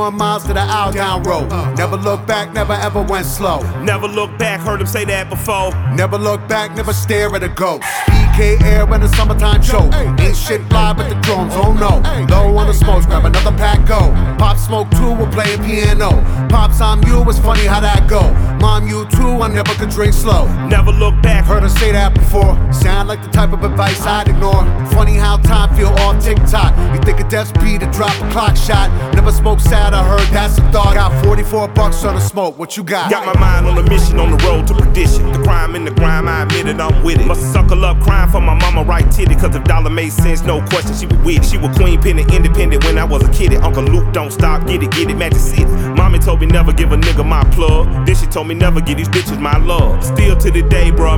21 miles to the out down road. Never look back, never ever went slow. Never look back, heard him say that before. Never look back, never stare at a ghost. PK air when the summertime show. Ain't shit fly but the drones, oh no. Low on the smoke, grab another pack, go. Pop smoke too, we're playing piano. Pops, I'm you, it's funny how that go. Mom, you too, I never could drink slow. Never look back, Heard her say that before. Sound like the type of advice I'd ignore. Funny how time feel off TikTok. You think a death speed to drop a clock shot. Never spoke sad, I heard that's a thought. Got 44 bucks on the smoke, what you got? got my mind on a mission on the road to perdition. The crime in the grime, I admit it, I'm with it. Must suckle up crying for my mama right titty. Cause if dollar made sense, no question, she was with it. She was queen penny independent when I was a kid. Uncle Luke don't stop, get it, Magic City. Mommy told me never give a nigga my plug. Then she told me never give these bitches my love. Still to the day, bro,